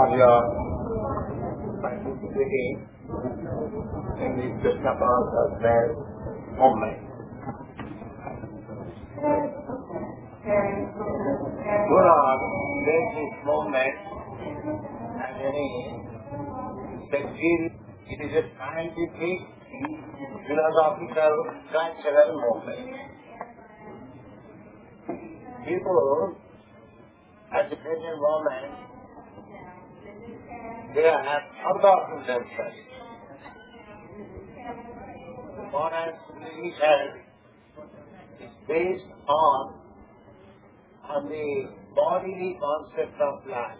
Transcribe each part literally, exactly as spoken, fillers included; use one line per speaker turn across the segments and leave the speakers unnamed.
for your participating in this Krishna consciousness movement. Do not take this movement as any secret. It is a scientific, philosophical, cultural movement. People at the present moment, they have forgotten themselves. Modern civilization is based on, on the bodily concept of life.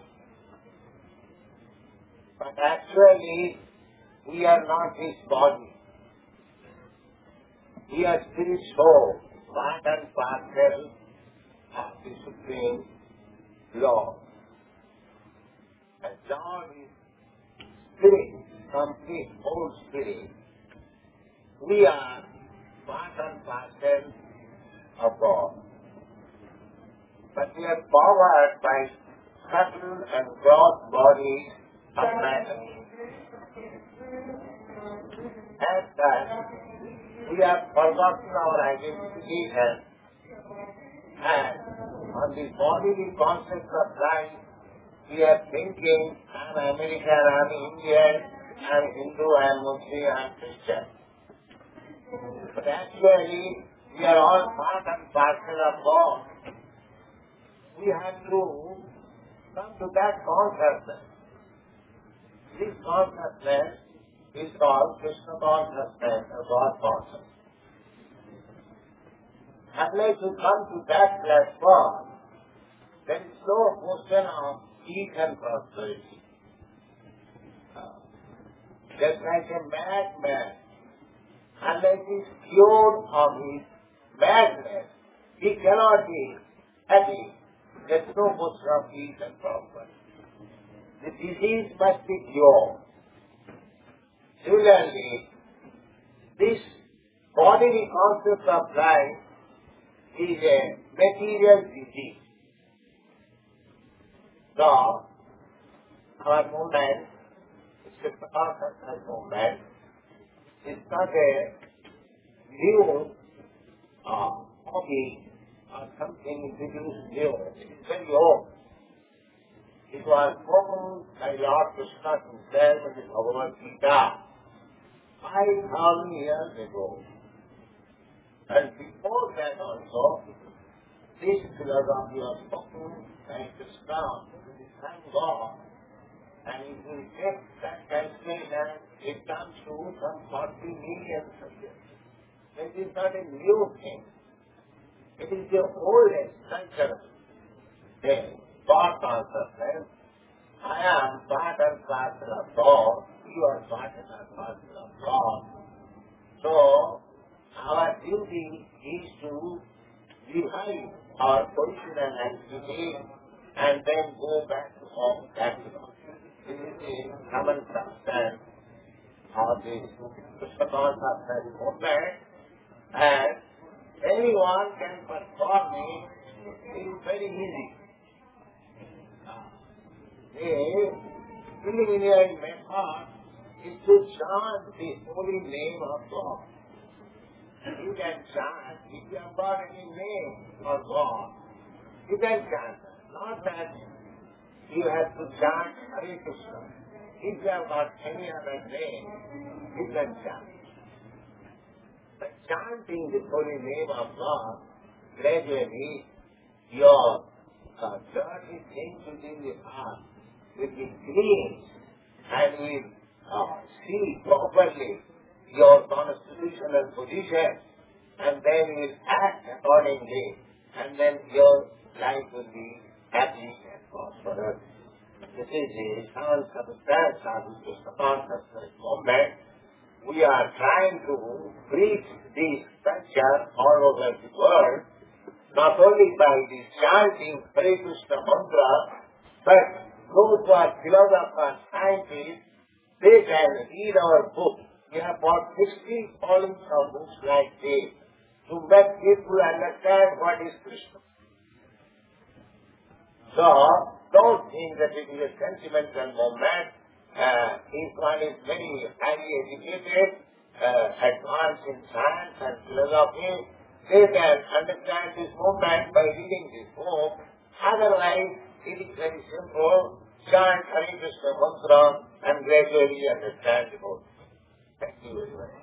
But actually, we are not this body. We are spirit soul, part and parcel of the Supreme Lord. And Lord is spirit, complete whole spirit. We are part and parcel of God. But we are powered by subtle and gross bodies of matter. As such, we have forgotten our identification, and on the bodily concept of life, we are thinking, I'm American, I'm Indian, I'm Hindu, I'm Muslim, I'm Christian. But actually, we are all part and parcel of God. We have to come to that consciousness. This consciousness is called Krishna consciousness or God consciousness. Unless you come to that platform, there is no question of peace and prosperity. Just like a madman, unless he is cured of his madness, he cannot be happy. There is no question of peace and prosperity. The disease must be cured. Similarly, this bodily concept of life is a material disease. So, our movement, Krishna consciousness movement, is not a new uh, hobby or something introduced new. It is very old. It was spoken by Lord Krishna himself in the Bhagavad Gita five thousand years ago. And before that also, this philosophy was spoken by Krishna, the Son God. And if you take that calculation, it comes to some forty million subjects. It is not a new thing. It is the oldest cultural thing. God consciousness. I am part and parcel of God. You are part and parcel of God. So, our duty is to revive our position and activity and then go back to home, back to God. This is the common substance of this Krishna consciousness movement, and anyone can perform it. It is very easy. The preliminary method is to chant the holy name of God. You can chant. If you have got any name for God, you can chant. Not that you have to chant Hare Krishna. If you have got any other name, you can chant. But chanting the holy name of God, gradually your uh, dirty things within the heart will be cleansed and will uh, see properly your constitutional position, and then you will act accordingly, and then your life will be happy and prosperous. This is the sound substance of the Krishna consciousness movement. We are trying to preach this culture all over the world, not only by the chanting Hare Krishna mantra, but those who are philosophers, scientists, they can read our book. We have bought sixty volumes of books like this to make people understand what is Krishna. So, don't think that it is a sentimental movement. Uh, if one is very highly educated, uh, advanced in science and philosophy, they can understand this movement by reading this book. Otherwise, it is very simple. Chant Hare Krishna mantra and gradually understand the book. Thank you very much.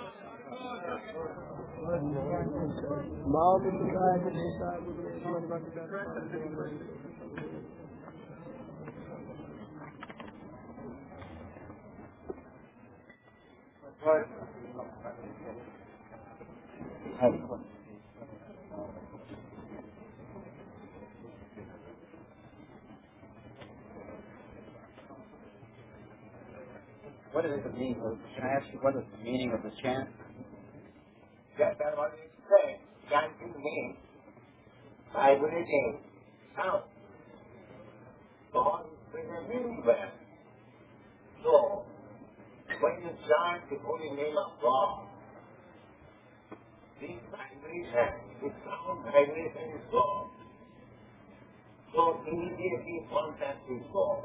What is the meaning of, can I ask you what is the meaning of the chant?
Yes, I want to say, chanting means vibrating sound. God is present everywhere. So, when you chant the holy name of God, this vibration, this sound vibration is God. So immediately contact with God.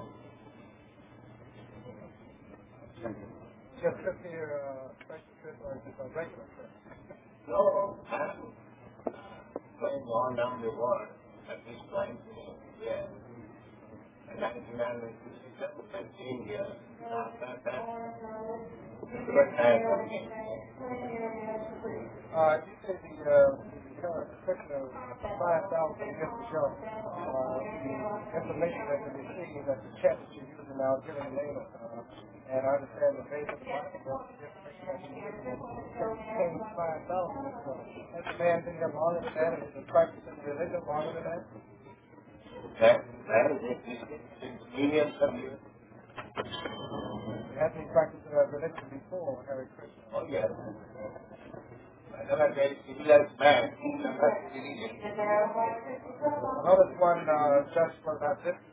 Just trip here, uh, special trip or just a regular trip?
No, I'm uh, going on down the world at this point. Yeah. And nineteen sixty-seven, I came here. After that, different time for me.
Uh, you said the, uh, the current section of five thousand years ago, uh, the information that you received at the chat that you're using now, given the name of, uh, and I understand the base of the Bible, the information that you're using, changed five thousand years ago. Has the man been here longer than that, and is the practice of religion longer than that?
That, that is existing since millions of years.
Has he practiced uh, religion before, Hare Krishna?
Oh, yes. Another very civilized man, he never religion.
Notice one uh, just for that distance.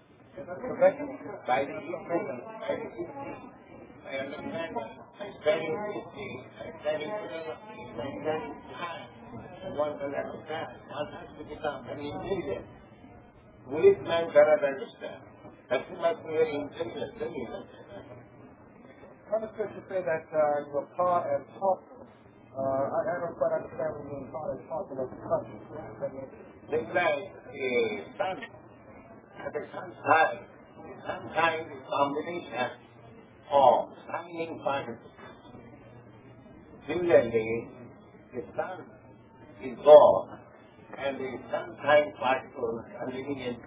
By the evening, by the evening, I understand, I study history, I study philosophy, I study science, and one will understand. One has to become very intelligent. Foolish man cannot understand. That he must be very intelligent, then he will understand.
Understood you say that uh, you were part and parcel. Uh, I, I don't quite understand what you mean part and parcel of the country.
Just like the sun, at the sun's side, the sun time is combination of shining particles. Similarly, the sun is God, and the sun-time particles are living in.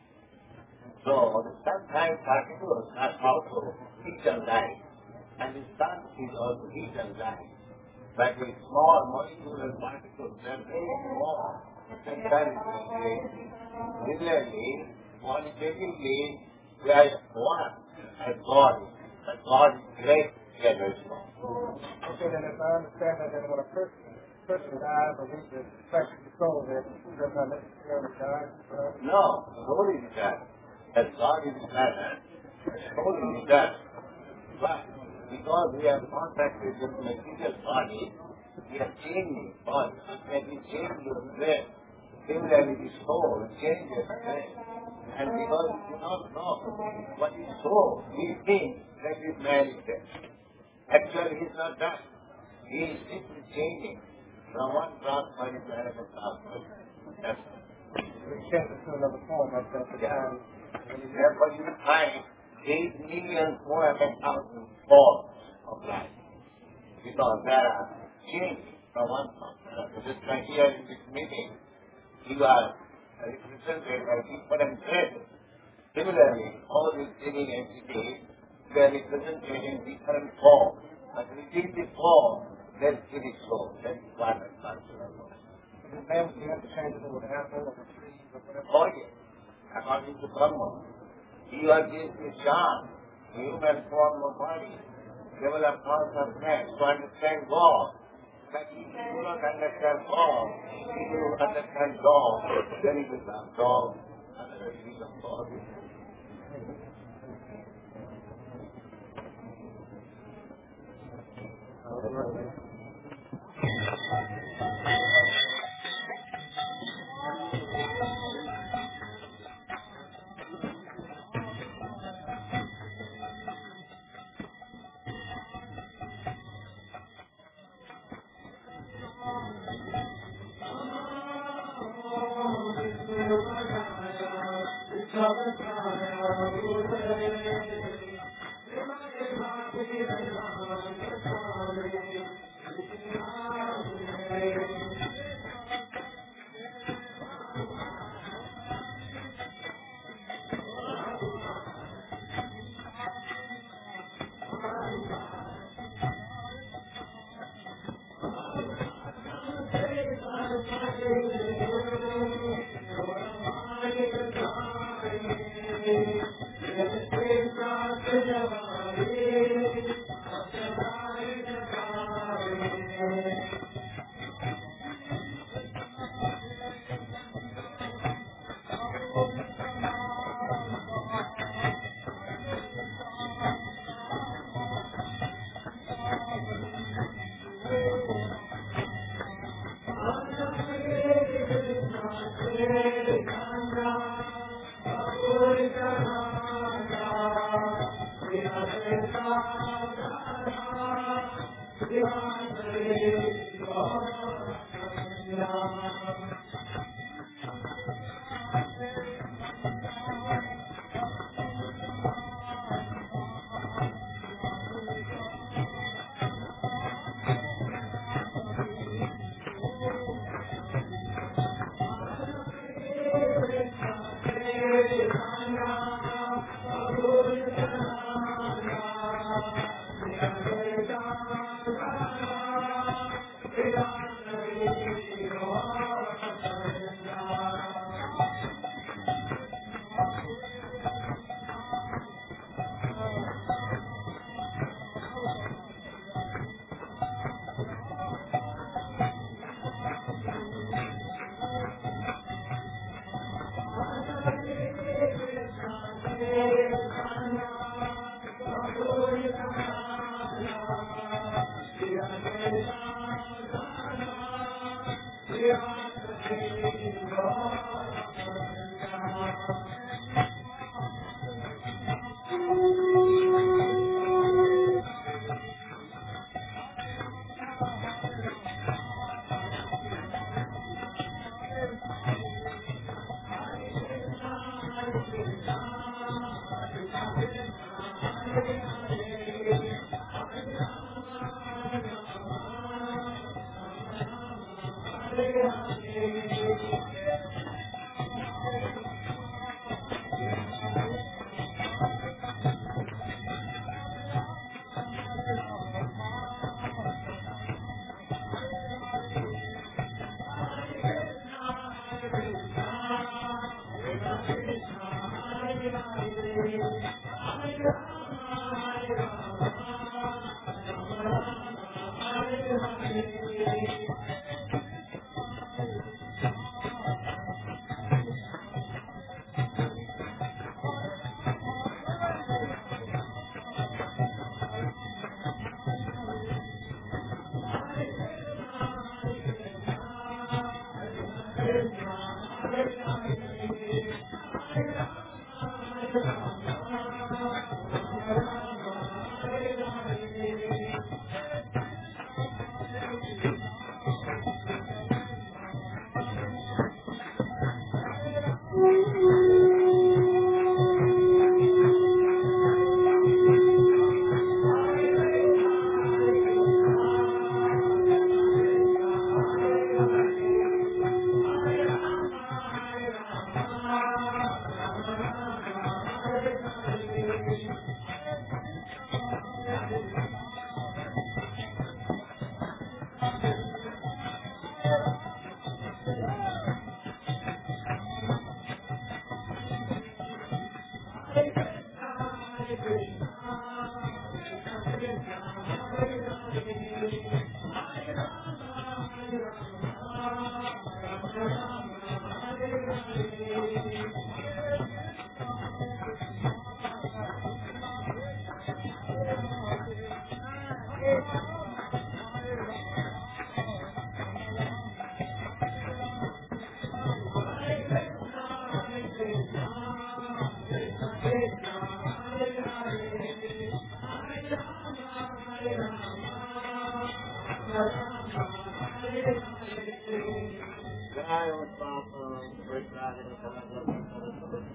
So the sun-time particles are also heat and light, and the sun is also heat and light. But the small molecular particles are very small, and sun is very great. Similarly, qualitatively, we are one as God is. But God is great, we are very small.
Okay, then if I understand that, then when a person, person dies or leaves the flesh of the soul, that does not necessarily die. Uh,
No, the soul is eternal. As God is eternal, the soul is eternal. But because we have contacted with the material body, we are changing body. When we change your breath, similarly the soul changes breath. And because we do not know what is soul, we think that this man is dead. Actually, he is not dead. He is simply changing from one plasma to another plasma. That's
it changes to another form at that time.
Therefore, you will find eight million four hundred thousand forms of life. Because there are changes from one form to another. Just like here in this meeting, you are represented by different traits. Similarly, all these living entities, they are represented in different forms. But within the form, there is spirit soul. That is what I consider.
The man would have to change it to an apple or a tree or whatever.
Oh yes, according to Brahma, you are this chance, human form of body, develop thoughts of man to understand God. But if you do not understand God, if you understand God, then you become God, and then you become God.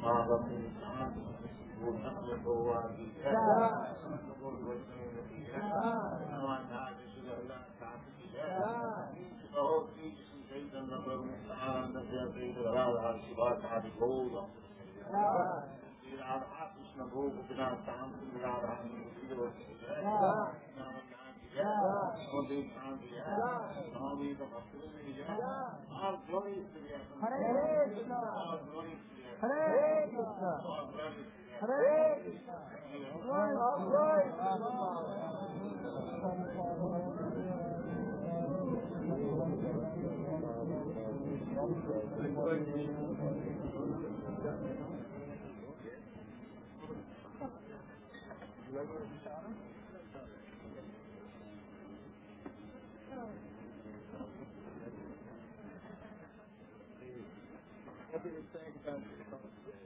Krishna Bhogavina Shanti Radha Swami the all glory is to the
Hare Krishna.
all glory is to the
Hare Krishna.
all glory is to the
Hare Krishna. All glory What did it say about